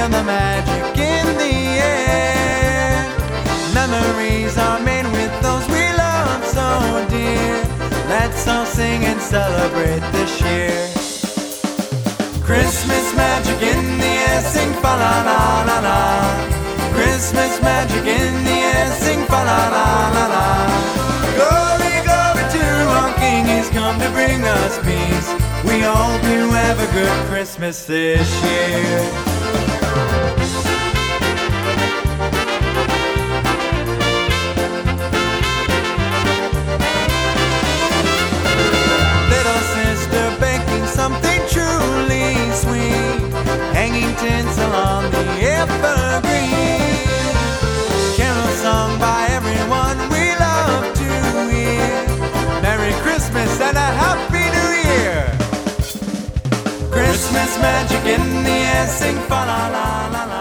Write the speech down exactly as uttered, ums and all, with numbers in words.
feel the magic in the air. Memories are made with those we love so dear. Let's all sing and celebrate this year. Christmas magic in the air, sing fa la la la la. Christmas magic in the air, sing fa la la la la. Glory, glory to our King, He's come to bring us peace. We hope you have a good Christmas this year. Little sister baking something truly sweet, hanging tinsel on the evergreen. Carol sung by everyone we love to hear. Merry Christmas and a Happy New Year. Christmas magic in the air, sing fa la la la la.